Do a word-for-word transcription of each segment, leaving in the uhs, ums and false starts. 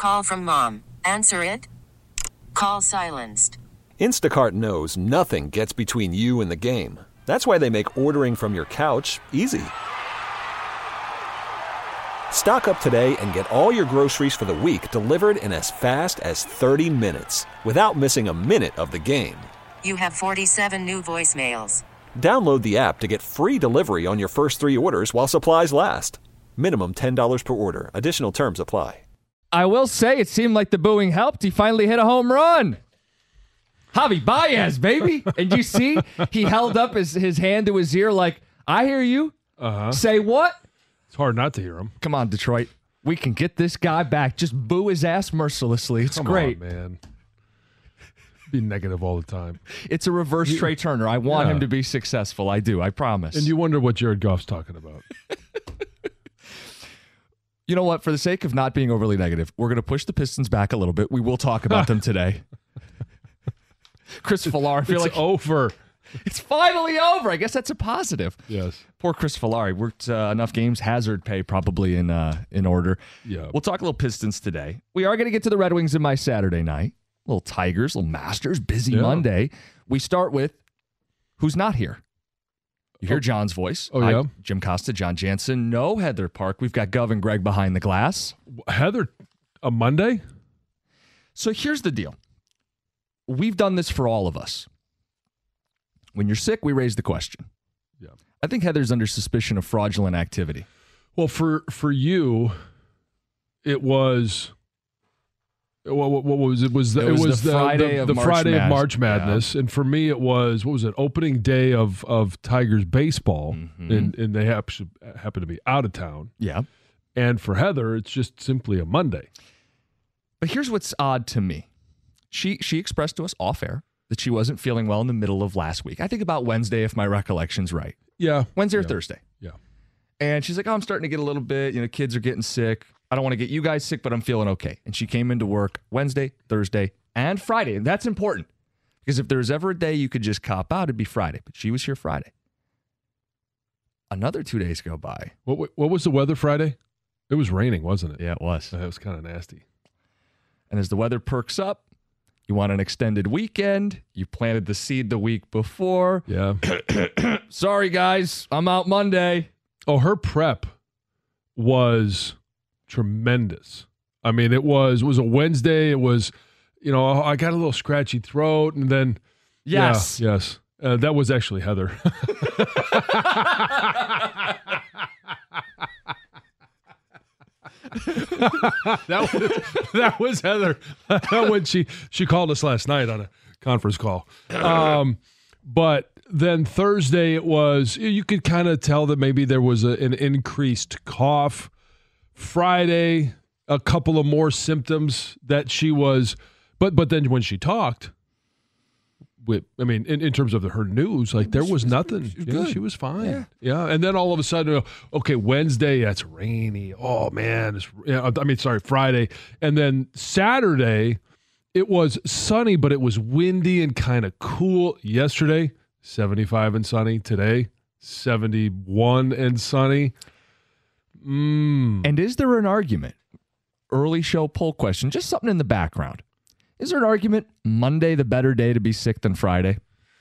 Call from mom. Answer it. Call silenced. Instacart knows nothing gets between you and the game. That's why they make ordering from your couch easy. Stock up today and get all your groceries for the week delivered in as fast as thirty minutes without missing a minute of the game. You have forty-seven new voicemails. Download the app to get free delivery on your first three orders while supplies last. Minimum ten dollars per order. Additional terms apply. I will say it seemed like the booing helped. He finally hit a home run. Javi Baez, baby. And you see, he held up his, his hand to his ear like, I hear you. Uh-huh. Say what? It's hard not to hear him. Come on, Detroit. We can get this guy back. Just boo his ass mercilessly. It's Come great. on, man. Be negative all the time. It's a reverse you, Trey Turner. I want yeah. him to be successful. I do. I promise. And you wonder what Jared Goff's talking about. You know what? For the sake of not being overly negative, we're going to push the Pistons back a little bit. We will talk about them today. Chris Filari, I feel it's like over. It's finally over. I guess that's a positive. Yes. Poor Chris Filari worked uh, enough games. Hazard pay probably in uh, in order. Yeah. We'll talk a little Pistons today. We are going to get to the Red Wings in my Saturday night. Little Tigers, little Masters, busy yeah. Monday. We start with who's not here. You hear oh. John's voice. Oh, yeah. I, Jim Costa, John Jansen. No Heather Park. We've got Gov and Greg behind the glass. Heather, a Monday? So here's the deal. We've done this for all of us. When you're sick, we raise the question. Yeah. I think Heather's under suspicion of fraudulent activity. Well, for for you, it was... What, what, what was it? Was the, it was, it was the, the Friday, the, of, the March Friday Madness. of March Madness, yeah. And for me, it was what was it? Opening day of of Tigers baseball, mm-hmm. and and they happen happen to be out of town. Yeah, and for Heather, it's just simply a Monday. But here's what's odd to me: she she expressed to us off air that she wasn't feeling well in the middle of last week. I think about Wednesday, if my recollection's right. Yeah, Wednesday or yeah. Thursday. Yeah, and she's like, "Oh, I'm starting to get a little bit. You know, kids are getting sick. I don't want to get you guys sick, but I'm feeling okay." And she came into work Wednesday, Thursday, and Friday. And that's important because if there was ever a day you could just cop out, it'd be Friday. But she was here Friday. Another two days go by. What what was the weather Friday? It was raining, wasn't it? Yeah, it was. It was kind of nasty. And as the weather perks up, you want an extended weekend. You planted the seed the week before. Yeah. Sorry, guys. I'm out Monday. Oh, her prep was... tremendous. I mean, it was it was a Wednesday. It was, you know, I got a little scratchy throat, and then yes, yeah, yes, uh, that was actually Heather. that was that was Heather when she she called us last night on a conference call. Um, but then Thursday it was you could kind of tell that maybe there was a, an increased cough. Friday, a couple of more symptoms that she was, but but then when she talked, with I mean, in, in terms of the, her news, like there was nothing. She was, yeah, she was fine. Yeah. yeah, and then all of a sudden, okay, Wednesday, that's rainy. Oh man, it's, yeah, I mean, sorry, Friday, and then Saturday, it was sunny, but it was windy and kind of cool. Yesterday, seventy-five and sunny. Today, seventy-one and sunny. Mm. And is there an argument? Early show poll question, just something in the background. Is there an argument Monday the better day to be sick than Friday?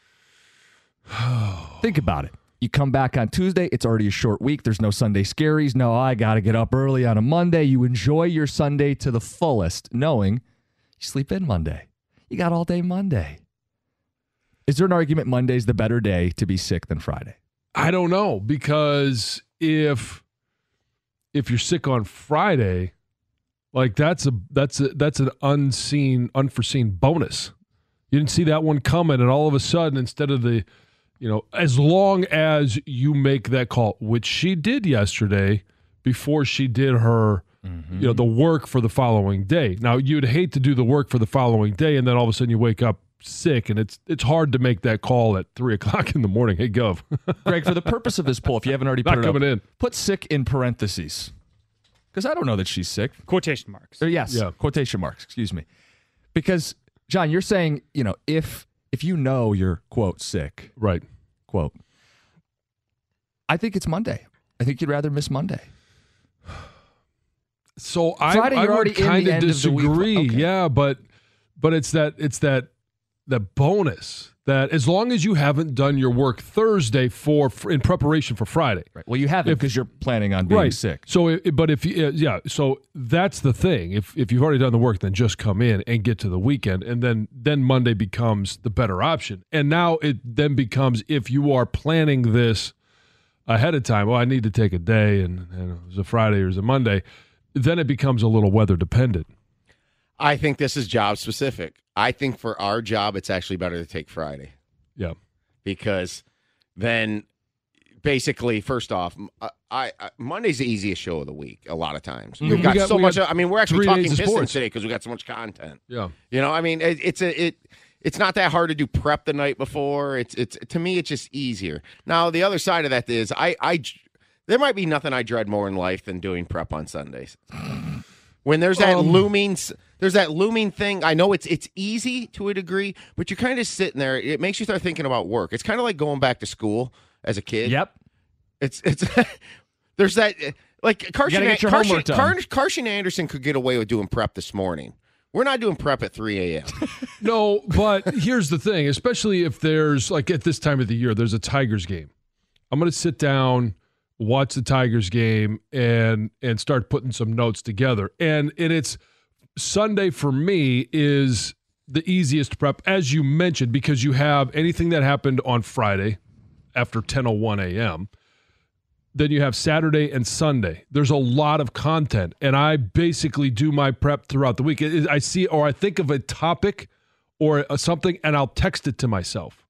Think about it. You come back on Tuesday, it's already a short week. There's no Sunday scaries. No, I got to get up early on a Monday. You enjoy your Sunday to the fullest, knowing you sleep in Monday. You got all day Monday. Is there an argument Monday's the better day to be sick than Friday? I don't know, because if if you're sick on Friday, like that's a that's a that's an unseen, unforeseen bonus. You didn't see that one coming, and all of a sudden, instead of the, you know, as long as you make that call, which she did yesterday before she did her, mm-hmm. you know, the work for the following day. Now, you'd hate to do the work for the following day, and then all of a sudden you wake up sick, and it's it's hard to make that call at three o'clock in the morning. Hey, Gov. Greg, for the purpose of this poll, if you haven't already put Not it coming up, in. put sick in parentheses. Because I don't know that she's sick. Quotation marks. Or yes, Yeah. quotation marks, excuse me. Because, John, you're saying, you know, if if you know you're, quote, sick, Right. quote, I think it's Monday. I think you'd rather miss Monday. So I, Friday, I you're already would in the kind of end of the week. disagree. Okay. Yeah, but but it's that it's that that bonus that as long as you haven't done your work Thursday for, for in preparation for Friday. Right. Well, you haven't If- because you're planning on being right. sick. So, it, but if you, uh, yeah, so that's the thing. If if you've already done the work, then just come in and get to the weekend, and then then Monday becomes the better option. And now it then becomes if you are planning this ahead of time. Well, I need to take a day, and, and it was a Friday or it was a Monday. Then it becomes a little weather dependent. I think this is job specific. I think for our job, it's actually better to take Friday. Yeah. Because then basically, first off, I, I, I Monday's the easiest show of the week a lot of times. We've We got, got- so we much. got I mean, we're actually three talking days of Pistons sports. today because we got so much content. Yeah. You know, I mean, it, it's a it. It's not that hard to do prep the night before. It's it's to me, it's just easier. Now, the other side of that is I I there might be nothing I dread more in life than doing prep on Sundays. When there's that Um, looming, there's that looming thing. I know it's it's easy to a degree, but you're kind of sitting there. It makes you start thinking about work. It's kind of like going back to school as a kid. Yep. It's it's there's that like Carson gotta get your Carson, homework done. Car- Carson Anderson could get away with doing prep this morning. We're not doing prep at three a.m. No, but here's the thing, especially if there's, like at this time of the year, there's a Tigers game. I'm going to sit down, watch the Tigers game, and and start putting some notes together. And, and it's Sunday for me is the easiest prep, as you mentioned, because you have anything that happened on Friday after ten oh one a.m., then you have Saturday and Sunday. There's a lot of content, and I basically do my prep throughout the week. It- I see, or I think of a topic or a, something, and I'll text it to myself.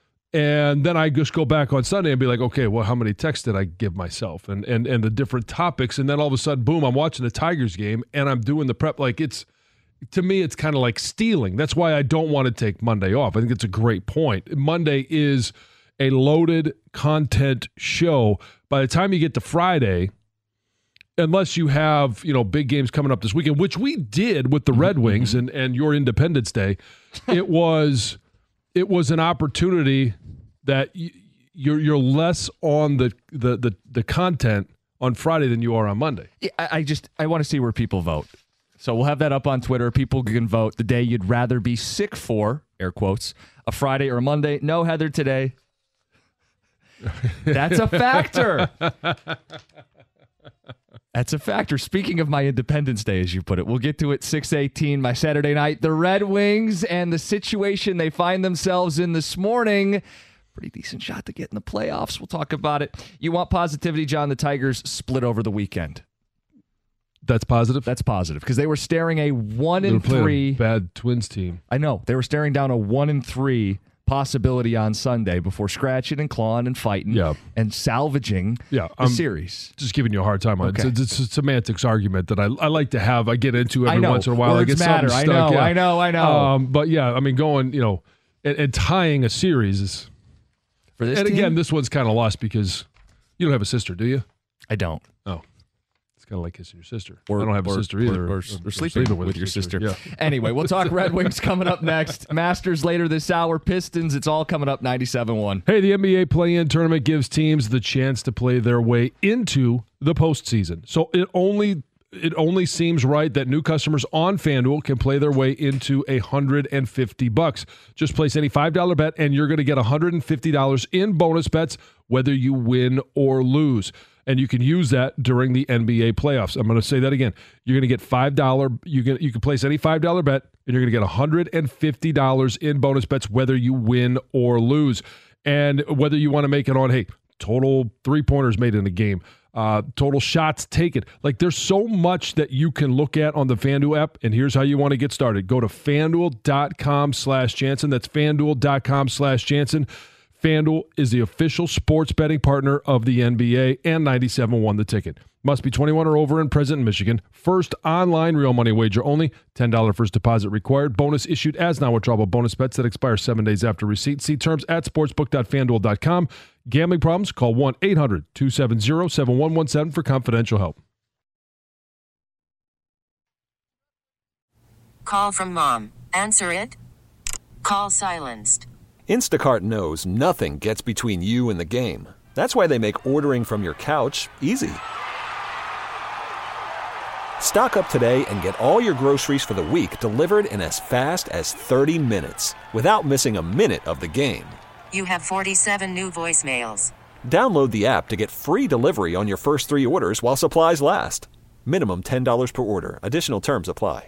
And then I just go back on Sunday and be like, okay, well, how many texts did I give myself? And and and the different topics. And then all of a sudden, boom, I'm watching the Tigers game, and I'm doing the prep. Like it's, to me, it's kind of like stealing. That's why I don't want to take Monday off. I think it's a great point. Monday is a loaded content show. By the time you get to Friday, unless you have, you know, big games coming up this weekend, which we did with the Red Wings and, and your Independence Day, it was it was an opportunity that y- you're you're less on the, the the the content on Friday than you are on Monday. Yeah, I, I just I want to see where people vote. So we'll have that up on Twitter. People can vote the day you'd rather be sick for, air quotes, a Friday or a Monday. No, Heather, today. That's a factor. That's a factor. Speaking of my Independence Day, as you put it, we'll get to it six eighteen, my Saturday night. The Red Wings and the situation they find themselves in this morning. Pretty decent shot to get in the playoffs. We'll talk about it. You want positivity, John? The Tigers split over the weekend. That's positive. That's positive because they were staring a one They were and playing a three. bad Twins team. I know they were staring down a one and three possibility on Sunday before scratching and clawing and fighting Yeah. and salvaging Yeah, the um, series. Just giving you a hard time on Okay. it. It's, it's a semantics argument that I, I like to have. I get into every I know. once in a while. Words I get matter. something I stuck. know, yeah. I know, I know. Um, but yeah, I mean, going, you know, and, and tying a series is. For this And team, again, this one's kind of lost because you don't have a sister, do you? I don't. Oh, it's kind of like kissing your sister. Or, I don't have a or- sister either. Or, or, or sleeping, with, your sister. Yeah. Anyway, we'll talk Red Wings coming up next. Masters later this hour. Pistons. It's all coming up ninety-seven one. Hey, the N B A play-in tournament gives teams the chance to play their way into the postseason. So it only it only seems right that new customers on FanDuel can play their way into a hundred and fifty bucks. Just place any five dollar bet, and you're going to get a hundred and fifty dollars in bonus bets, whether you win or lose. And you can use that during the N B A playoffs. I'm going to say that again. You're going to get five dollars. You can you can place any five dollar bet, and you're going to get one hundred fifty dollars in bonus bets, whether you win or lose. And whether you want to make it on, hey, total three-pointers made in a game, uh, total shots taken. Like, there's so much that you can look at on the FanDuel app, and here's how you want to get started. Go to FanDuel.com slash Jansen. That's FanDuel.com slash Jansen. FanDuel is the official sports betting partner of the N B A, and ninety-seven point one The Ticket. Must be twenty-one or over and present in Michigan. First online real money wager only. ten dollars first deposit required. Bonus issued as non-withdrawable bonus bets that expire seven days after receipt. See terms at sportsbook dot fanduel dot com. Gambling problems? Call one eight hundred two seven zero seven one one seven for confidential help. Call from mom. Answer it. Call silenced. Instacart knows nothing gets between you and the game. That's why they make ordering from your couch easy. Stock up today and get all your groceries for the week delivered in as fast as thirty minutes without missing a minute of the game. You have forty-seven new voicemails. Download the app to get free delivery on your first three orders while supplies last. Minimum ten dollars per order. Additional terms apply.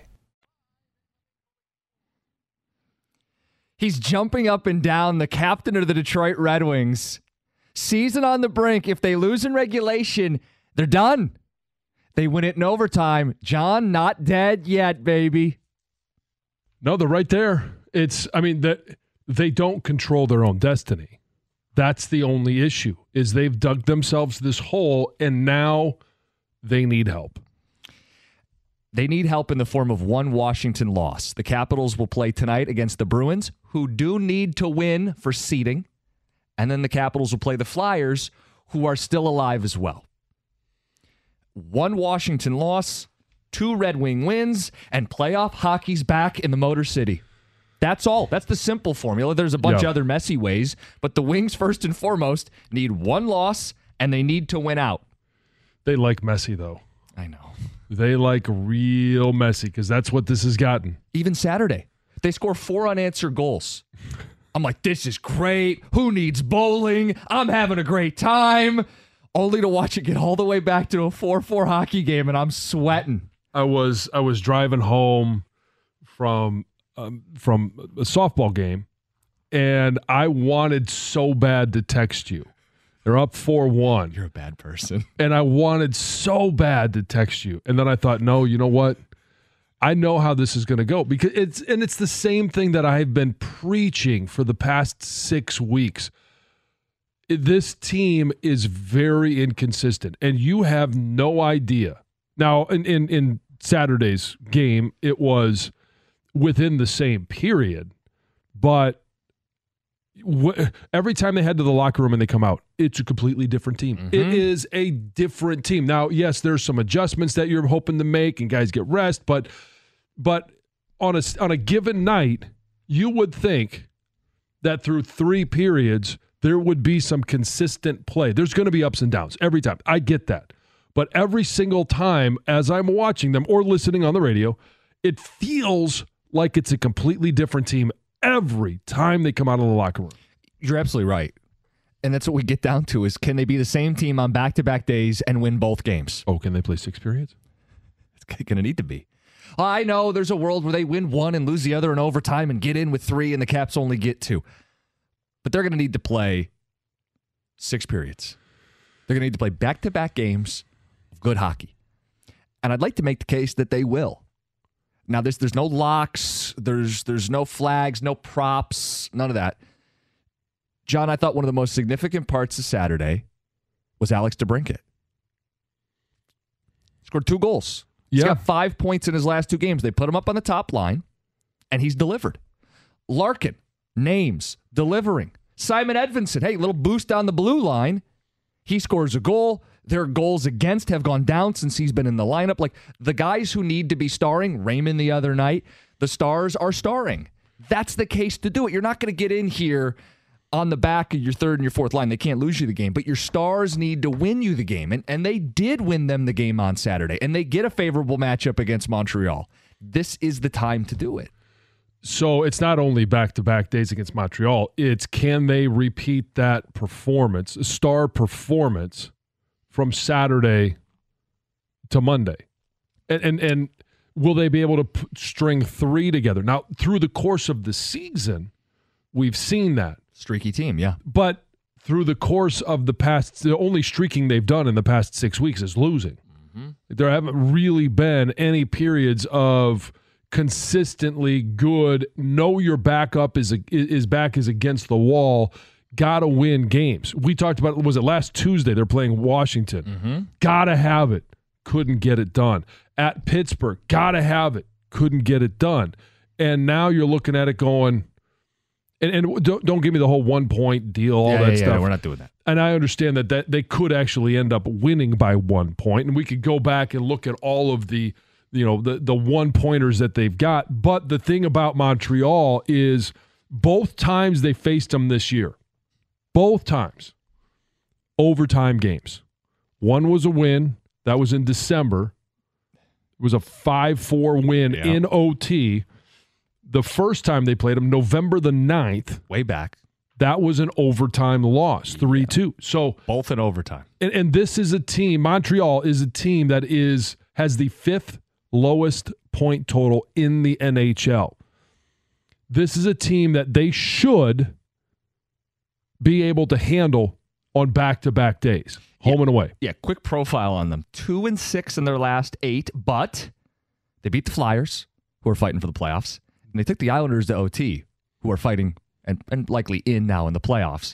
He's jumping up and down, the captain of the Detroit Red Wings. Season on the brink. If they lose in regulation, they're done. They win it in overtime. John, not dead yet, baby. No, they're right there. It's, I mean, that they don't control their own destiny. That's the only issue, is they've dug themselves this hole, and now they need help. They need help in the form of one Washington loss. The Capitals will play tonight against the Bruins, who do need to win for seeding. And then the Capitals will play the Flyers, who are still alive as well. One Washington loss, two Red Wing wins, and playoff hockey's back in the Motor City. That's all. That's the simple formula. There's a bunch Yeah. of other messy ways, but the Wings, first and foremost, need one loss, and they need to win out. They like messy, though. I know. They like real messy, because that's what this has gotten. Even Saturday, they score four unanswered goals. I'm like, this is great. Who needs bowling? I'm having a great time. Only to watch it get all the way back to a four four hockey game, and I'm sweating. I was I was driving home from um, from a softball game, and I wanted so bad to text you. They're up four one. You're a bad person. And I wanted so bad to text you. And then I thought, no, you know what? I know how this is going to go, because it's and it's the same thing that I've been preaching for the past six weeks. This team is very inconsistent, and you have no idea. Now, in, in, in Saturday's game, it was within the same period, but wh- every time they head to the locker room and they come out, it's a completely different team. Mm-hmm. It is a different team. Now, yes, there's some adjustments that you're hoping to make, and guys get rest, but but on a on a given night, you would think that through three periods there would be some consistent play. There's going to be ups and downs every time. I get that. But every single time as I'm watching them or listening on the radio, it feels like it's a completely different team every time they come out of the locker room. You're absolutely right. And that's what we get down to is, can they be the same team on back-to-back days and win both games? Oh, can they play six periods? It's going to need to be. I know there's a world where they win one and lose the other in overtime and get in with three and the Caps only get two. But they're going to need to play six periods. They're going to need to play back-to-back games of good hockey. And I'd like to make the case that they will. Now, there's, there's no locks. There's, there's no flags, no props, none of that. John, I thought one of the most significant parts of Saturday was Alex DeBrincat. Scored two goals. He's Yeah. got five points in his last two games. They put him up on the top line, and he's delivered. Larkin, names, delivering. Simon Edvinsson, hey, little boost down the blue line. He scores a goal. Their goals against have gone down since he's been in the lineup. Like, the guys who need to be starring, Raymond the other night, the stars are starring. That's the case to do it. You're not going to get in here on the back of your third and your fourth line. They can't lose you the game, but your stars need to win you the game. And, and they did win them the game on Saturday, and they get a favorable matchup against Montreal. This is the time to do it. So it's not only back-to-back days against Montreal, it's can they repeat that performance, star performance from Saturday to Monday? And and, and will they be able to p- string three together? Now, through the course of the season, we've seen that. Streaky team, yeah. But through the course of the past, the only streaking they've done in the past six weeks is losing. Mm-hmm. There haven't really been any periods of consistently good, know your backup is, a, is back is against the wall, gotta win games. We talked about, was it last Tuesday? They're playing Washington. Mm-hmm. Gotta have it. Couldn't get it done. At Pittsburgh, gotta have it. Couldn't get it done. And now you're looking at it going, and, and don't, don't give me the whole one point deal, all yeah, that yeah, stuff. Yeah, we're not doing that. And I understand that, that they could actually end up winning by one point, and we could go back and look at all of the, you know, the the one pointers that they've got. But the thing about Montreal is both times they faced them this year, both times, overtime games. One was a win. That was in December. It was a five four win Yeah. in O T. The first time they played them, November the ninth, Way back. that was an overtime loss, three two. So, Both in overtime. and, and this is a team, Montreal is a team that is has the fifth lowest point total in the N H L. This is a team that they should be able to handle on back-to-back days, home Yeah. and away. Yeah, quick profile on them. Two and six in their last eight, but they beat the Flyers, who are fighting for the playoffs, and they took the Islanders to O T, who are fighting and, and likely in now in the playoffs.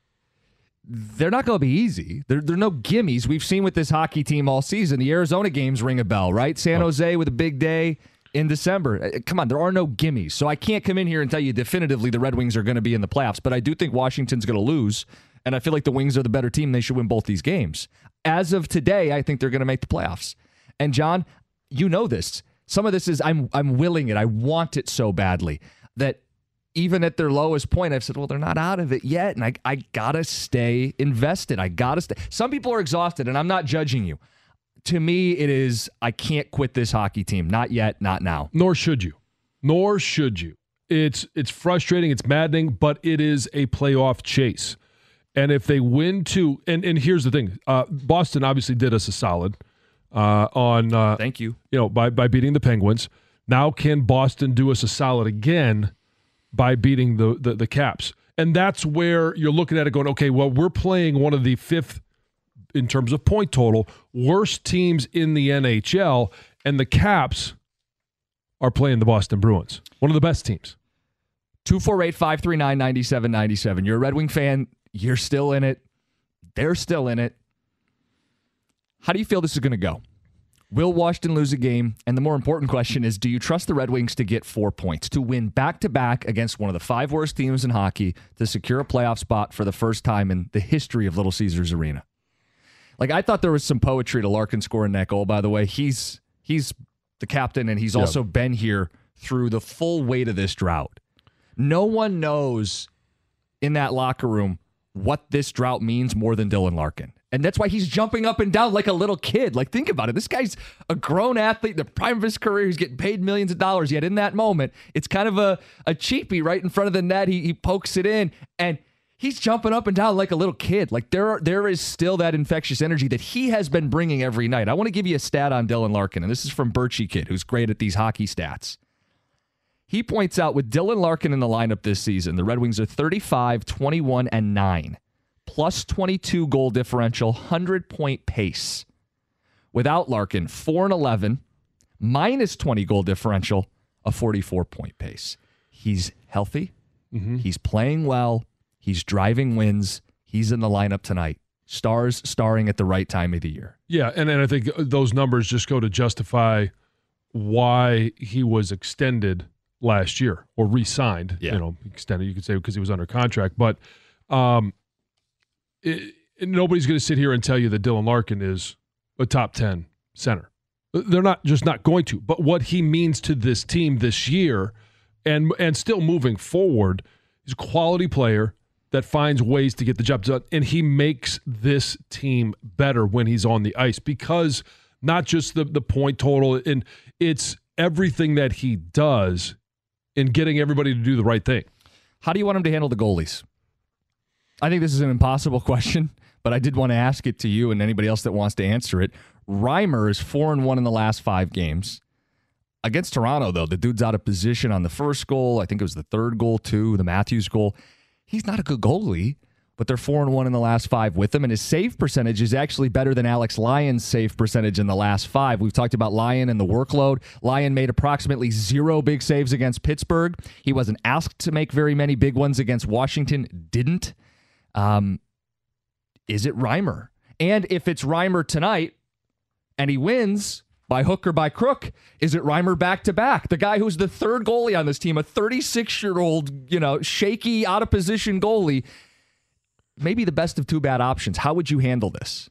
They're not going to be easy. They're, they're no gimmies. We've seen with this hockey team all season. The Arizona games ring a bell, right? San Jose with a big day in December. Uh, Come on, there are no gimmies. So I can't come in here and tell you definitively the Red Wings are going to be in the playoffs, but I do think Washington's going to lose, and I feel like the Wings are the better team. They should win both these games. As of today, I think they're going to make the playoffs. And John, you know this. Some of this is I'm I'm willing it. I want it so badly that even at their lowest point, I've said, well, they're not out of it yet, and I, I got to stay invested. I got to stay. Some people are exhausted, and I'm not judging you. To me, it is, I can't quit this hockey team. Not yet, not now. Nor should you. Nor should you. It's it's frustrating, it's maddening, but it is a playoff chase. And if they win two, and, and here's the thing, uh, Boston obviously did us a solid uh, on uh, Thank you. you know by by beating the Penguins. Now can Boston do us a solid again by beating the, the the Caps? And that's where you're looking at it going, okay, well, we're playing one of the fifth in terms of point total worst teams in the N H L, and the Caps are playing the Boston Bruins, one of the best teams. two four eight, five three nine, nine seven nine seven. You're a Red Wing fan. You're still in it. They're still in it. How do you feel this is going to go? Will Washington lose a game? And the more important question is, do you trust the Red Wings to get four points, to win back-to-back against one of the five worst teams in hockey, to secure a playoff spot for the first time in the history of Little Caesars Arena? Like, I thought there was some poetry to Larkin scoring that goal, by the way. He's he's the captain, and he's Yeah. also been here through the full weight of this drought. No one knows in that locker room what this drought means more than Dylan Larkin. And that's why he's jumping up and down like a little kid. Like, think about it. This guy's a grown athlete, the prime of his career. He's getting paid millions of dollars. Yet in that moment, it's kind of a, a cheapie right in front of the net. He, he pokes it in, and he's jumping up and down like a little kid. Like, there are, there is still that infectious energy that he has been bringing every night. I want to give you a stat on Dylan Larkin, and this is from Birchie Kid, who's great at these hockey stats. He points out with Dylan Larkin in the lineup this season, the Red Wings are thirty-five, twenty-one, and nine. Plus twenty-two goal differential, one hundred point pace. Without Larkin, four and eleven, minus twenty goal differential, a forty-four point pace. He's healthy. Mm-hmm. He's playing well. He's driving wins. He's in the lineup tonight. Stars starring at the right time of the year. Yeah, and, and I think those numbers just go to justify why he was extended last year or re-signed. Yeah. You know, extended, you could say, because he was under contract. But um, it, it, nobody's going to sit here and tell you that Dylan Larkin is a top ten center. They're not just not going to. But what he means to this team this year and and still moving forward, he's a quality player that finds ways to get the job done, and he makes this team better when he's on the ice, because not just the, the point total, and it's everything that he does in getting everybody to do the right thing. How do you want him to handle the goalies? I think this is an impossible question, but I did want to ask it to you and anybody else that wants to answer it. Reimer is four and one in the last five games. Against Toronto, though, the dude's out of position on the first goal. I think it was the third goal, too, the Matthews goal. He's not a good goalie, but they're four and one in the last five with him, and his save percentage is actually better than Alex Lyon's save percentage in the last five. We've talked about Lyon and the workload. Lyon made approximately zero big saves against Pittsburgh. He wasn't asked to make very many big ones against Washington. Didn't. Um, is it Reimer? And if it's Reimer tonight and he wins by hook or by crook, is it Reimer back-to-back? The guy who's the third goalie on this team, a thirty-six-year-old, you know, shaky, out-of-position goalie, maybe the best of two bad options. How would you handle this?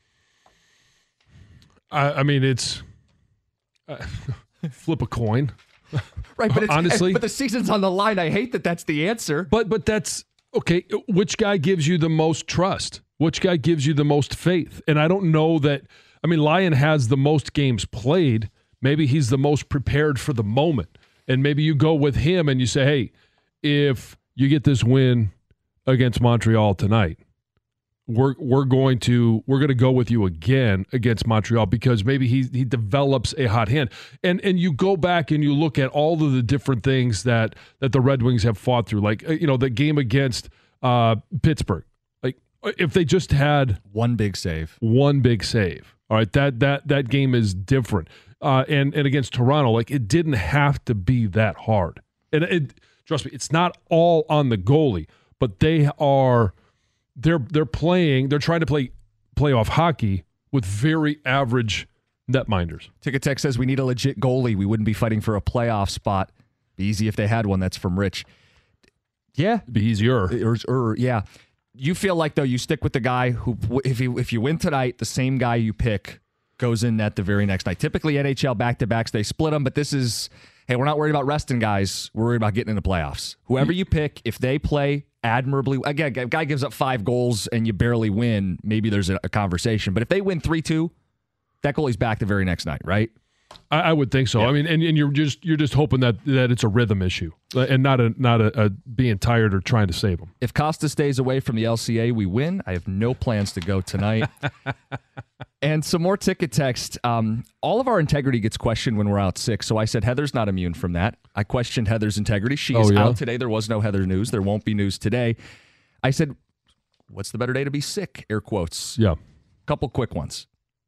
I, I mean, it's uh, flip a coin. Right, but it's, honestly, but the season's on the line. I hate that that's the answer. But but that's okay. Which guy gives you the most trust? Which guy gives you the most faith? And I don't know that. I mean, Lyon has the most games played, Maybe he's the most prepared for the moment. And maybe you go with him and you say, hey, if you get this win against Montreal tonight, we're we're going to we're going to go with you again against Montreal because maybe he he develops a hot hand. And and you go back and you look at all of the different things that that the Red Wings have fought through, like you know the game against uh, Pittsburgh. Like if they just had one big save, one big save, all right, that that that game is different. Uh, and and against Toronto, like it didn't have to be that hard. And it, trust me, it's not all on the goalie, but they are. They're they're playing. They're trying to play playoff hockey with very average netminders. Ticket Tech says we need a legit goalie. We wouldn't be fighting for a playoff spot. Be easy if they had one. That's from Rich. Yeah, It'd be easier. Or, or yeah, you feel like though you stick with the guy who, if you if you win tonight, the same guy you pick goes in net the very next night. Typically N H L back to backs they split them, but this is hey, we're not worried about resting guys. We're worried about getting in the playoffs. Whoever you pick, if they play admirably, again, a guy gives up five goals and you barely win, maybe there's a, a conversation. But if they win three two, that goalie's back the very next night, right? I, I would think so. Yeah. I mean, and, and you're just you're just hoping that that it's a rhythm issue and not a not a, a being tired or trying to save them. If Costa stays away from the L C A, we win. I have no plans to go tonight. And some more ticket text. Um, all of our integrity gets questioned when we're out sick. So I said Heather's not immune from that. I questioned Heather's integrity. She is oh, yeah? out today. There was no Heather news. There won't be news today. I said, what's the better day to be sick? Air quotes. Yeah. Couple quick ones.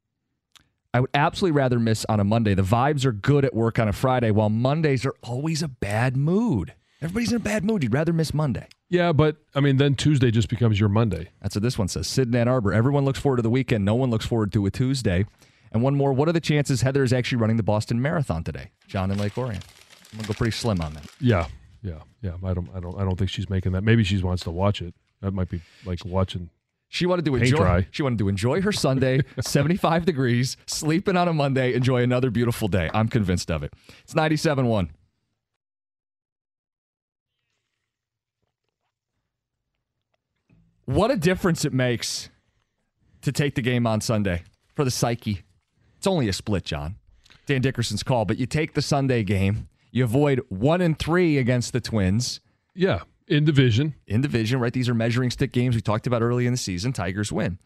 I would absolutely rather miss on a Monday. The vibes are good at work on a Friday, while Mondays are always a bad mood. Everybody's in a bad mood. You'd rather miss Monday. Yeah, but, I mean, then Tuesday just becomes your Monday. That's what this one says. Sid in Ann Arbor. Everyone looks forward to the weekend. No one looks forward to a Tuesday. And one more. What are the chances Heather is actually running the Boston Marathon today? John in Lake Orion. I'm going to go pretty slim on that. Yeah, yeah, yeah. I don't, I don't, I don't think she's making that. Maybe she wants to watch it. That might be like watching. She wanted to paint enjoy. dry. She wanted to enjoy her Sunday, seventy-five degrees, sleeping on a Monday, enjoy another beautiful day. I'm convinced of it. It's ninety-seven one. What a difference it makes to take the game on Sunday for the psyche. It's only a split, John. Dan Dickerson's call, but you take the Sunday game, you avoid one and three against the Twins. Yeah, in division. In division, right? These are measuring stick games we talked about early in the season. Tigers win.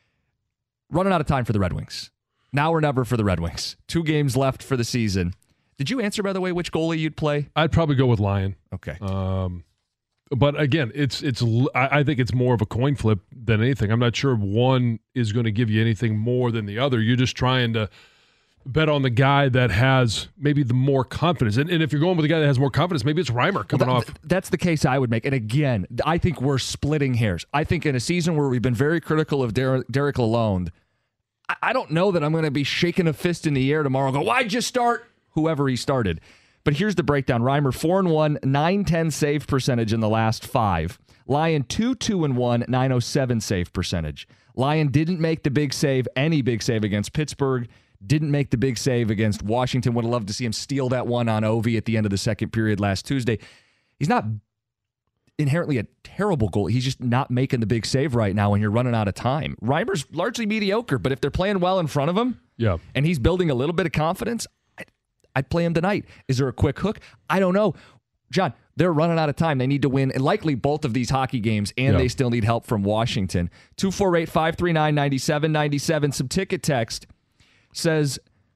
Running out of time for the Red Wings. Now or never for the Red Wings. Two games left for the season. Did you answer, by the way, which goalie you'd play? I'd probably go with Lyon. Okay. Um, but again, it's it's. I I think it's more of a coin flip than anything. I'm not sure one is going to give you anything more than the other. You're just trying to bet on the guy that has maybe the more confidence. And, and if you're going with the guy that has more confidence, maybe it's Reimer coming well, that, off. That's the case I would make. And again, I think we're splitting hairs. I think in a season where we've been very critical of Der- Derek Lalonde, I, I don't know that I'm going to be shaking a fist in the air tomorrow and go, why'd you start whoever he started? But here's the breakdown. Reimer, four and one, nine ten save percentage in the last five. Lyon, two two and one, nine oh seven save percentage. Lyon didn't make the big save, any big save against Pittsburgh. Didn't make the big save against Washington. Would have loved to see him steal that one on Ovi at the end of the second period last Tuesday. He's not inherently a terrible goal. He's just not making the big save right now when you're running out of time. Reimer's largely mediocre, but if they're playing well in front of him, yeah, and he's building a little bit of confidence, I'd, I'd play him tonight. Is there a quick hook? I don't know. John, they're running out of time. They need to win, and likely both of these hockey games, and yeah. they still need help from Washington. two four eight, five three nine, nine seven nine seven. Some ticket text says,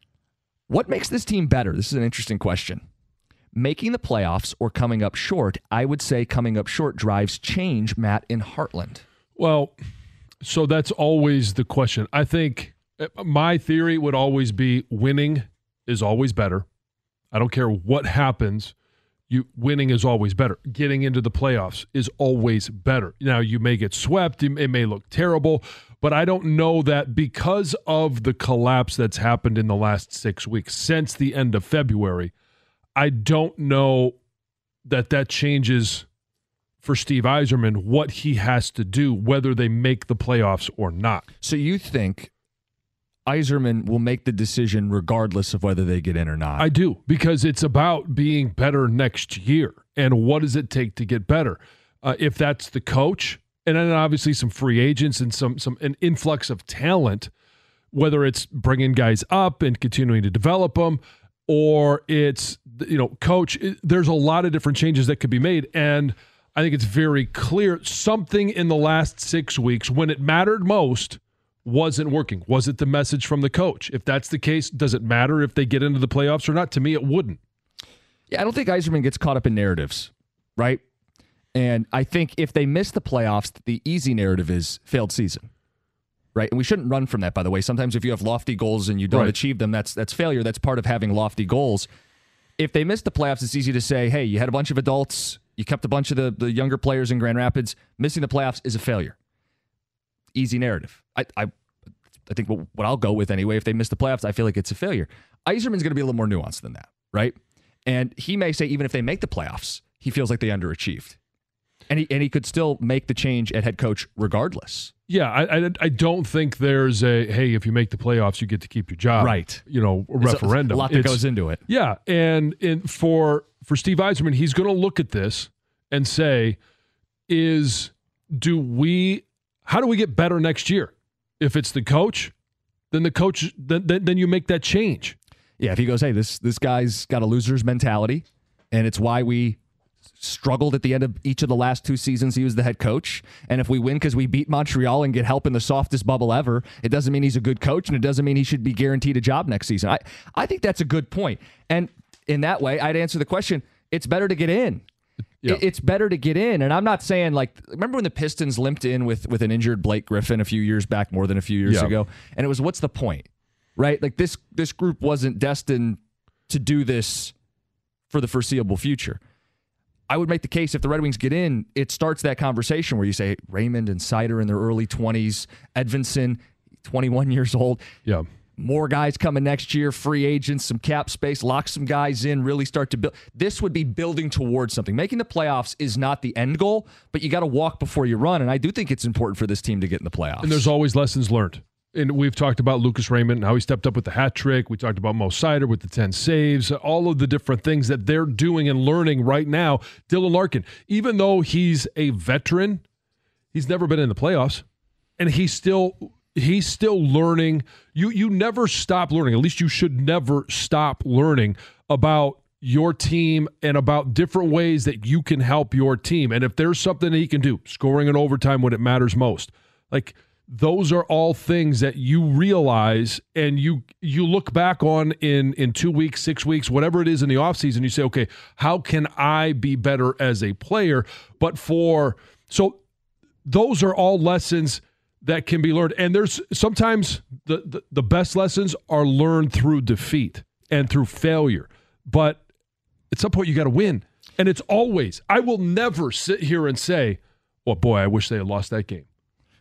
what makes this team better? This is an interesting question. Making the playoffs or coming up short? I would say coming up short drives change, Matt, in Heartland. Well, so that's always the question. I think my theory would always be winning is always better. I don't care what happens. You winning is always better. Getting into the playoffs is always better. Now, you may get swept. It may look terrible. But I don't know that because of the collapse that's happened in the last six weeks, since the end of February, I don't know that that changes for Steve Yzerman what he has to do, whether they make the playoffs or not. So you think Yzerman will make the decision regardless of whether they get in or not? I do, because it's about being better next year. And what does it take to get better? Uh, if that's the coach, and then obviously some free agents and some some an influx of talent, whether it's bringing guys up and continuing to develop them, or it's, you know, coach. It, there's a lot of different changes that could be made. And I think it's very clear something in the last six weeks when it mattered most wasn't working. Was it the message from the coach? If that's the case, does it matter if they get into the playoffs or not? To me, it wouldn't. Yeah, I don't think Yzerman gets caught up in narratives, right? And I think if they miss the playoffs, the easy narrative is failed season, right? And we shouldn't run from that, by the way. Sometimes if you have lofty goals and you don't Right. achieve them, that's that's failure. That's part of having lofty goals. If they miss the playoffs, it's easy to say, hey, you had a bunch of adults, you kept a bunch of the, the younger players in Grand Rapids. Missing the playoffs is a failure. Easy narrative. I I, I think what, what I'll go with anyway, if they miss the playoffs, I feel like it's a failure. Yzerman's going to be a little more nuanced than that, right? And he may say even if they make the playoffs, he feels like they underachieved. And he and he could still make the change at head coach regardless. Yeah, I, I I don't think there's a, hey, if you make the playoffs, you get to keep your job. Right. You know, a It's referendum. A lot that It's- goes into it. Yeah, and, and for for Steve Yzerman, he's going to look at this and say, is do we, how do we get better next year? If it's the coach, then the coach, then then, then you make that change. Yeah, if he goes, hey, this this guy's got a loser's mentality, and it's why we struggled at the end of each of the last two seasons he was the head coach. And if we win because we beat Montreal and get help in the softest bubble ever, it doesn't mean he's a good coach, and it doesn't mean he should be guaranteed a job next season. I, I think that's a good point. And in that way, I'd answer the question, it's better to get in. Yeah. It- It's better to get in. And I'm not saying, like, remember when the Pistons limped in with, with an injured Blake Griffin a few years back, more than a few years Yeah. ago? And it was, what's the point? Right? Like, this this group wasn't destined to do this for the foreseeable future. I would make the case if the Red Wings get in, it starts that conversation where you say Raymond and Seider in their early twenties, Edvinson, twenty-one years old. Yeah. More guys coming next year, free agents, some cap space, lock some guys in, really start to build. This would be building towards something. Making the playoffs is not the end goal, but you got to walk before you run. And I do think it's important for this team to get in the playoffs. And there's always lessons learned. And we've talked about Lucas Raymond and how he stepped up with the hat trick. We talked about Mo Seider with the ten saves, all of the different things that they're doing and learning right now. Dylan Larkin, even though he's a veteran, he's never been in the playoffs, and he's still he's still learning. You you never stop learning. At least you should never stop learning about your team and about different ways that you can help your team. And if there's something that he can do, scoring in overtime when it matters most, like, those are all things that you realize and you you look back on in, in two weeks, six weeks, whatever it is in the offseason. You say, okay, how can I be better as a player? But for, so those are all lessons that can be learned. And there's sometimes the, the, the best lessons are learned through defeat and through failure. But at some point you got to win. And it's always, I will never sit here and say, oh boy, I wish they had lost that game.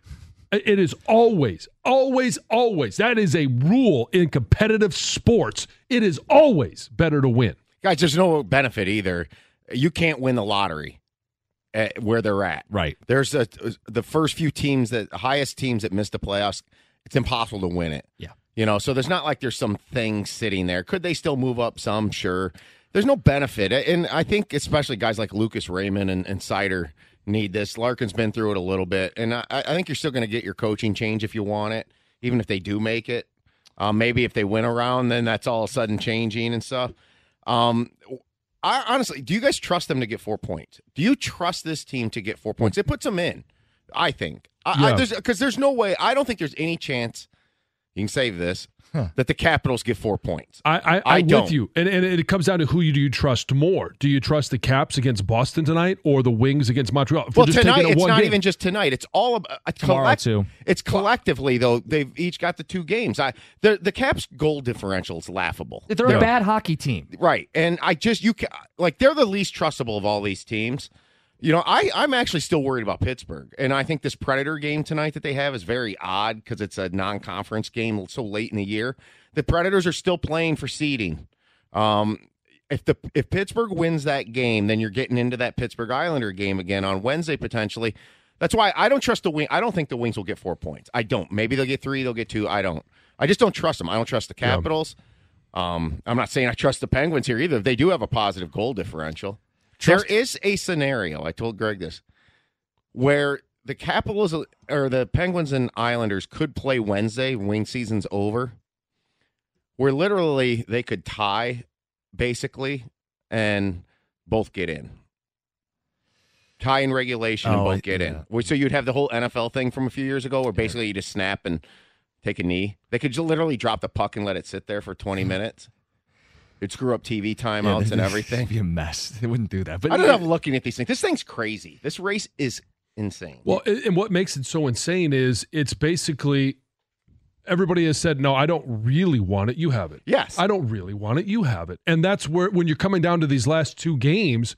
It is always, always, always. That is a rule in competitive sports. It is always better to win. Guys, there's no benefit either. You can't win the lottery at where they're at. Right. There's a, the first few teams, that highest teams that missed the playoffs, it's impossible to win it. Yeah. You know, so there's not like there's some thing sitting there. Could they still move up some? Sure. There's no benefit. And I think especially guys like Lucas Raymond and, and Seider need this. Larkin's been through it a little bit. And I, I think you're still going to get your coaching change if you want it, even if they do make it. Um, maybe if they win around, then that's all of a sudden changing and stuff. Um, I honestly, do you guys trust them to get four points? Do you trust this team to get four points? It puts them in, I think. I, Yeah. I, there's, 'cause there's no way, I don't think there's any chance, you can save this, huh. that the Capitals get four points. I, I, I I'm don't. with you. And, and it comes down to who you do you trust more. Do you trust the Caps against Boston tonight or the Wings against Montreal? If we're Well, just tonight, taking a it's one not game- even just tonight. It's all about uh, Tomorrow, collect- too. It's collectively, though. They've each got the two games. I the the Caps' goal differential is laughable. They're Yeah. a bad hockey team. Right. And I just, you can, like, they're the least trustable of all these teams. You know, I, I'm actually still worried about Pittsburgh. And I think this Predator game tonight that they have is very odd because it's a non-conference game so late in the year. The Predators are still playing for seeding. Um, if the if Pittsburgh wins that game, then you're getting into that Pittsburgh Islander game again on Wednesday potentially. That's why I don't trust the Wings. I don't think the Wings will get four points. I don't. Maybe they'll get three. They'll get two. I don't. I just don't trust them. I don't trust the Capitals. Yeah. Um, I'm not saying I trust the Penguins here either. They do have a positive goal differential. Trust- There is a scenario, I told Greg this, where the Capitals or the Penguins and Islanders could play Wednesday, wing season's over, where literally they could tie basically, and both get in. Tie in regulation and Oh, both get yeah. in. So you'd have the whole N F L thing from a few years ago where basically you just snap and take a knee. They could just literally drop the puck and let it sit there for twenty minutes. It'd screw up T V timeouts Yeah, and everything. It'd be a mess. They wouldn't do that. But I don't know. Looking at these things, this thing's crazy. This race is insane. Well, and what makes it so insane is it's basically everybody has said, no, I don't really want it. You have it. Yes. I don't really want it. You have it. And that's where, when you're coming down to these last two games,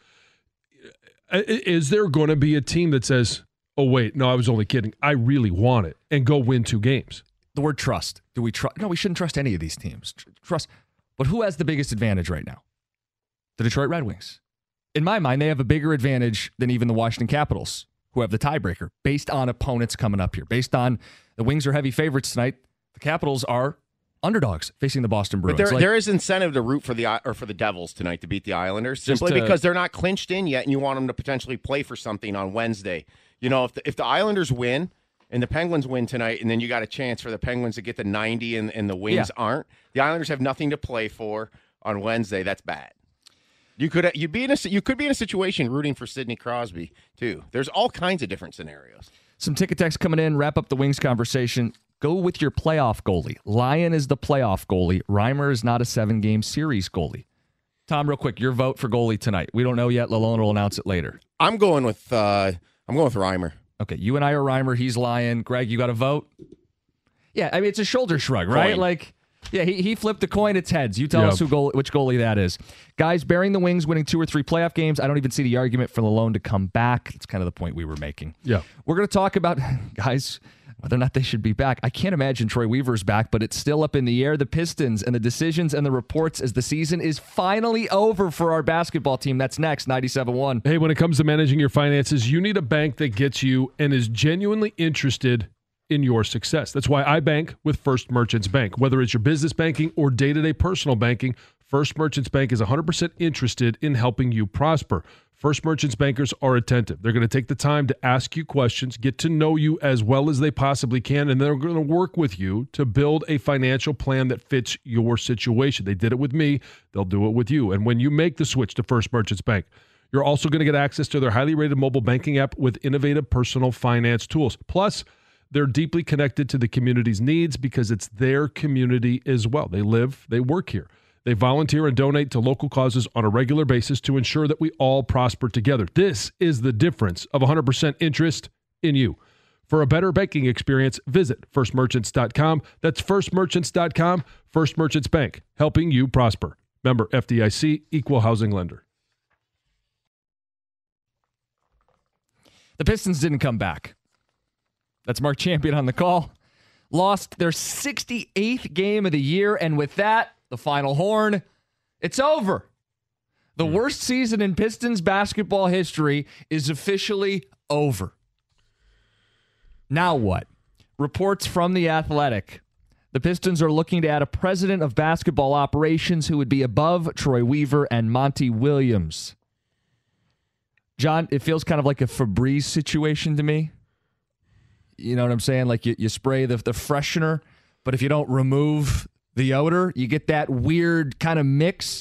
is there going to be a team that says, oh, wait, no, I was only kidding. I really want it, and go win two games? The word trust. Do we trust? No, we shouldn't trust any of these teams. Tr- Trust. But who has the biggest advantage right now? The Detroit Red Wings. In my mind, they have a bigger advantage than even the Washington Capitals, who have the tiebreaker based on opponents coming up here. Based on the Wings are heavy favorites tonight, the Capitals are underdogs facing the Boston Bruins. But there, Like, there is incentive to root for the or for the Devils tonight to beat the Islanders, Just simply to- because they're not clinched in yet, and you want them to potentially play for something on Wednesday. You know, if the, if the Islanders win and the Penguins win tonight, and then you got a chance for the Penguins to get the ninety and, and the Wings Yeah. aren't, the Islanders have nothing to play for on Wednesday. That's bad. You could you be in a you could be in a situation rooting for Sidney Crosby too. There's all kinds of different scenarios. Some ticket text coming in. Wrap up the Wings conversation. Go with your playoff goalie. Lyon is the playoff goalie. Reimer is not a seven-game series goalie. Tom, real quick, your vote for goalie tonight. We don't know yet. Lalone will announce it later. I'm going with uh, I'm going with Reimer. Okay, you and I are Reimer. He's Lyon. Greg, you got a vote? Yeah, I mean, it's a shoulder shrug, right? Coin. Like, yeah, he, he flipped a coin. It's heads. You tell Yep. us who goal, which goalie that is. Guys, bearing the Wings, winning two or three playoff games. I don't even see the argument for Lalone to come back. That's kind of the point we were making. Yeah. We're going to talk about, guys, whether or not they should be back. I can't imagine Troy Weaver's back, but it's still up in the air. The Pistons and the decisions and the reports as the season is finally over for our basketball team. That's next, ninety-seven point one. Hey, when it comes to managing your finances, you need a bank that gets you and is genuinely interested in your success. That's why I bank with First Merchants Bank. Whether it's your business banking or day-to-day personal banking, First Merchants Bank is one hundred percent interested in helping you prosper. First Merchants bankers are attentive. They're going to take the time to ask you questions, get to know you as well as they possibly can, and they're going to work with you to build a financial plan that fits your situation. They did it with me. They'll do it with you. And when you make the switch to First Merchants Bank, you're also going to get access to their highly rated mobile banking app with innovative personal finance tools. Plus, they're deeply connected to the community's needs because it's their community as well. They live, they work here. They volunteer and donate to local causes on a regular basis to ensure that we all prosper together. This is the difference of one hundred percent interest in you. For a better banking experience, visit first merchants dot com. That's first merchants dot com. First Merchants Bank, helping you prosper. Member F D I C, Equal Housing Lender. The Pistons didn't come back. That's Mark Champion on the call. Lost their sixty-eighth game of the year, and with that, the final horn, it's over. The worst season in Pistons basketball history is officially over. Now what? Reports from The Athletic. The Pistons are looking to add a president of basketball operations who would be above Troy Weaver and Monty Williams. John, it feels kind of like a Febreze situation to me. You know what I'm saying? Like you, you spray the, the freshener, but if you don't remove the odor, you get that weird kind of mix.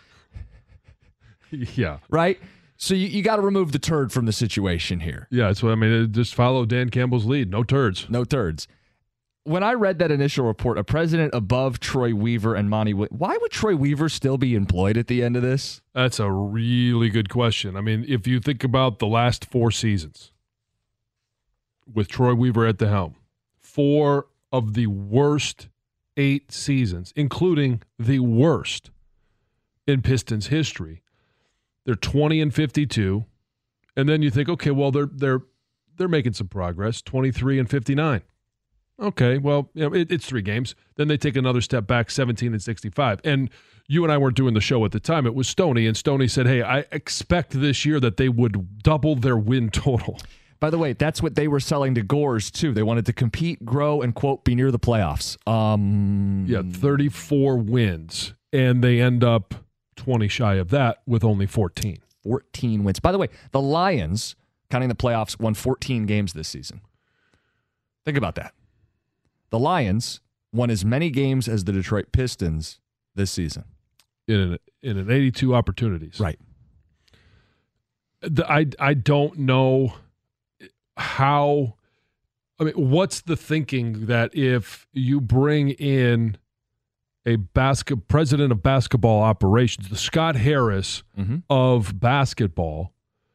Yeah. Right? So you, you got to remove the turd from the situation here. Yeah, that's what I mean. Just follow Dan Campbell's lead. No turds. No turds. When I read that initial report, a president above Troy Weaver and Monty, Wi- why would Troy Weaver still be employed at the end of this? That's a really good question. I mean, if you think about the last four seasons with Troy Weaver at the helm, four of the worst eight seasons, including the worst in Pistons history. They're twenty and fifty-two, and then you think, okay, well they're they're they're making some progress. twenty-three and fifty-nine. Okay, well you know, it, it's three games. Then they take another step back, seventeen and sixty-five. And you and I weren't doing the show at the time. It was Stoney, and Stoney said, "Hey, I expect this year that they would double their win total." By the way, that's what they were selling to Gores, too. They wanted to compete, grow, and, quote, be near the playoffs. Um, Yeah, thirty-four wins, and they end up twenty shy of that with only fourteen. fourteen wins. By the way, the Lions, counting the playoffs, won fourteen games this season. Think about that. The Lions won as many games as the Detroit Pistons this season. in an, in an eighty-two opportunities. Right. The, I I don't know how. I mean, what's the thinking that if you bring in a basket president of basketball operations, the Scott Harris Mm-hmm. of basketball,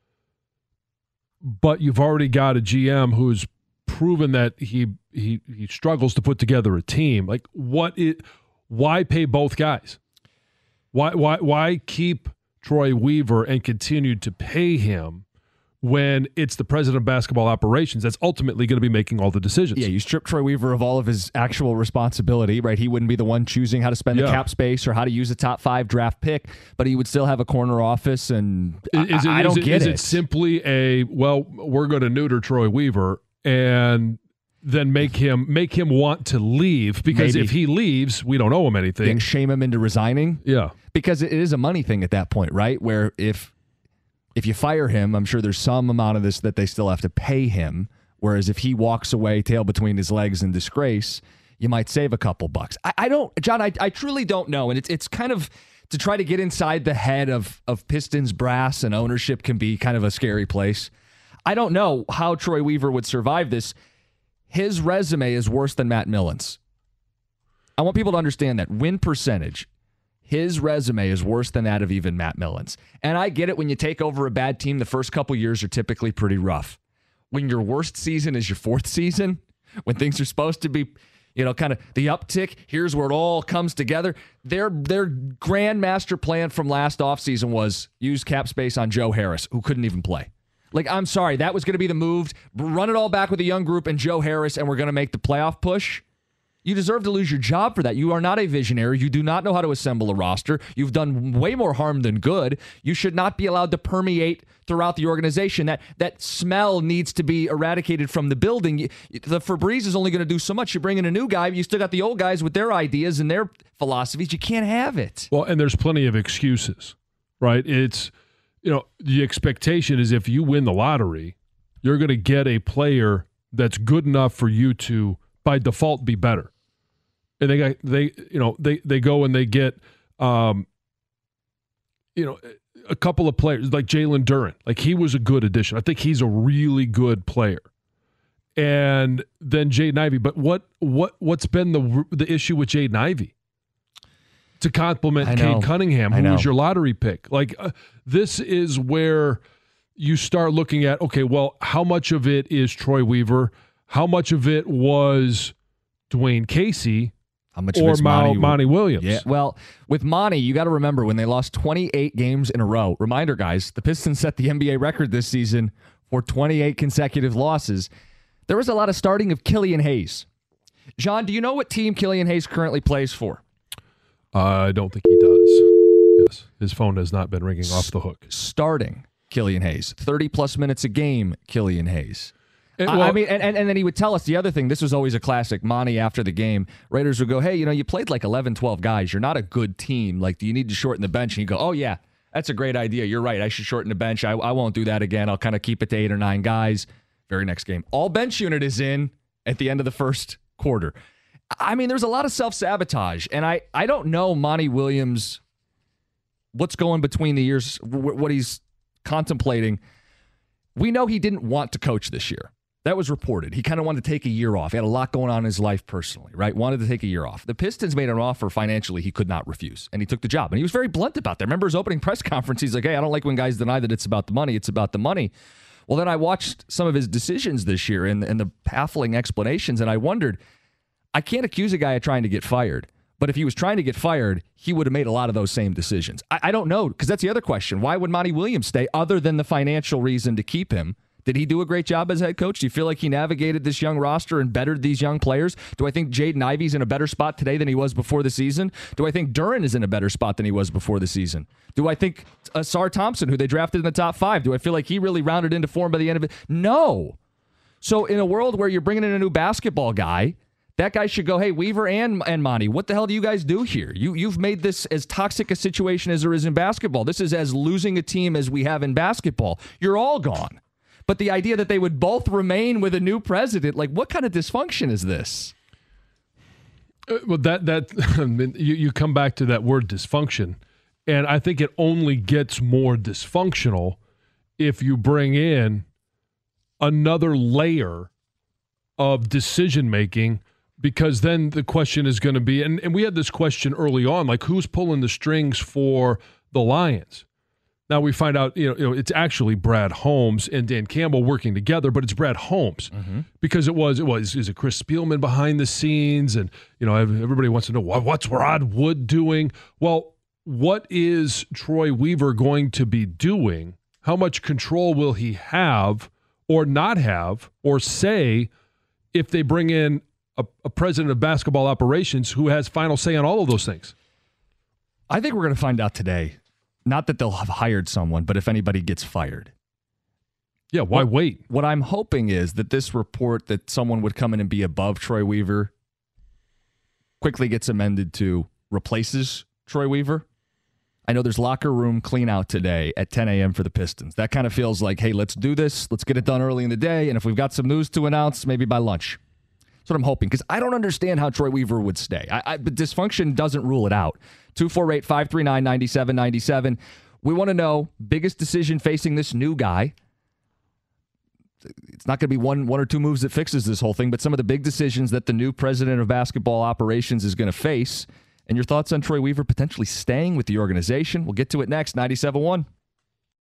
but you've already got a G M who's proven that he he he struggles to put together a team. Like, what it? Why pay both guys? Why why why keep Troy Weaver and continue to pay him when it's the president of basketball operations that's ultimately going to be making all the decisions? Yeah, you strip Troy Weaver of all of his actual responsibility, right? He wouldn't be the one choosing how to spend Yeah. the cap space or how to use a top five draft pick, but he would still have a corner office, and I, Is it, I don't is it, get is it. it simply a, well, we're going to neuter Troy Weaver and then make him make him want to leave? Because Maybe. if he leaves, we don't owe him anything. And shame him into resigning? Yeah. Because it is a money thing at that point, right? Where if if you fire him, I'm sure there's some amount of this that they still have to pay him. Whereas if he walks away, tail between his legs in disgrace, you might save a couple bucks. I, I don't, John, I, I truly don't know. And it's it's kind of to try to get inside the head of, of Pistons brass and ownership can be kind of a scary place. I don't know how Troy Weaver would survive this. His resume is worse than Matt Millen's. I want people to understand that. Win percentage. His resume is worse than that of even Matt Millen's. And I get it, when you take over a bad team, the first couple years are typically pretty rough. When your worst season is your fourth season, when things are supposed to be, you know, kind of the uptick, here's where it all comes together. Their their grand master plan from last offseason was use cap space on Joe Harris, who couldn't even play. Like, I'm sorry, that was going to be the move. Run it all back with a young group and Joe Harris, and we're going to make the playoff push. You deserve to lose your job for that. You are not a visionary. You do not know how to assemble a roster. You've done way more harm than good. You should not be allowed to permeate throughout the organization. That that smell needs to be eradicated from the building. The Febreze is only going to do so much. You bring in a new guy, you still got the old guys with their ideas and their philosophies. You can't have it. Well, and there's plenty of excuses, right? It's, you know, the expectation is if you win the lottery, you're going to get a player that's good enough for you to, by default, be better. And they got they you know they they go and they get um you know a couple of players like Jalen Duren. Like, he was a good addition. I think he's a really good player. And then Jaden Ivey. But what what what's been the the issue with Jaden Ivey? To complement Cade Cunningham, who was your lottery pick. Like, uh, this is where you start looking at, okay, well, how much of it is Troy Weaver? How much of it was Dwayne Casey? How much or of Monty, Monty, Monty Williams? Yeah. Well, with Monty, you got to remember when they lost twenty-eight games in a row. Reminder, guys, the Pistons set the N B A record this season for twenty-eight consecutive losses. There was a lot of starting of Killian Hayes. John, do you know what team Killian Hayes currently plays for? Uh, I don't think he does. Yes. His phone has not been ringing off the hook. Starting Killian Hayes. thirty-plus minutes a game, Killian Hayes. And, I- well, I mean, and, and then he would tell us the other thing. This was always a classic. Monty, after the game, Raiders would go, hey, you know, you played like eleven, twelve guys. You're not a good team. Like, do you need to shorten the bench? And he'd go, oh, yeah, that's a great idea. You're right. I should shorten the bench. I, I won't do that again. I'll kind of keep it to eight or nine guys. Very next game. All bench unit is in at the end of the first quarter. I mean, there's a lot of self-sabotage. And I, I don't know Monty Williams, what's going between the years, what he's contemplating. We know he didn't want to coach this year. That was reported. He kind of wanted to take a year off. He had a lot going on in his life personally, right? Wanted to take a year off. The Pistons made an offer financially he could not refuse, and he took the job. And he was very blunt about that. Remember his opening press conference? He's like, hey, I don't like when guys deny that it's about the money. It's about the money. Well, then I watched some of his decisions this year and, and the baffling explanations, and I wondered, I can't accuse a guy of trying to get fired. But if he was trying to get fired, he would have made a lot of those same decisions. I, I don't know, because that's the other question. Why would Monty Williams stay other than the financial reason to keep him? Did he do a great job as head coach? Do you feel like he navigated this young roster and bettered these young players? Do I think Jaden Ivey's in a better spot today than he was before the season? Do I think Duren is in a better spot than he was before the season? Do I think Asar Thompson, who they drafted in the top five, do I feel like he really rounded into form by the end of it? No. So in a world where you're bringing in a new basketball guy, that guy should go, hey, Weaver and and Monty, what the hell do you guys do here? You, you've made this as toxic a situation as there is in basketball. This is as losing a team as we have in basketball. You're all gone. But the idea that they would both remain with a new president, like, what kind of dysfunction is this? Uh, well, that that I mean, you you come back to that word dysfunction, And I think it only gets more dysfunctional if you bring in another layer of decision making, because then the question is going to be, and, and we had this question early on, like who's pulling the strings for the Lions? Now we find out, you know, you know it's actually Brad Holmes and Dan Campbell working together, but it's Brad Holmes mm-hmm. because it was, it was, is it Chris Spielman behind the scenes? And, you know, everybody wants to know what, what's Rod Wood doing? Well, what is Troy Weaver going to be doing? How much control will he have or not have or say if they bring in a, a president of basketball operations who has final say on all of those things? I think we're going to find out today. Not that they'll have hired someone, but if anybody gets fired. Yeah, why what, wait? What I'm hoping is that this report that someone would come in and be above Troy Weaver quickly gets amended to replaces Troy Weaver. I know there's locker room clean out today at ten a.m. for the Pistons. That kind of feels like, hey, let's do this. Let's get it done early in the day. And if we've got some news to announce, maybe by lunch. That's what I'm hoping, because I don't understand how Troy Weaver would stay. I, I, but dysfunction doesn't rule it out. two four eight, five three nine, nine seven nine seven. We want to know biggest decision facing this new guy. It's not going to be one, one or two moves that fixes this whole thing, but some of the big decisions that the new president of basketball operations is going to face. And your thoughts on Troy Weaver potentially staying with the organization. We'll get to it next. ninety-seven point one.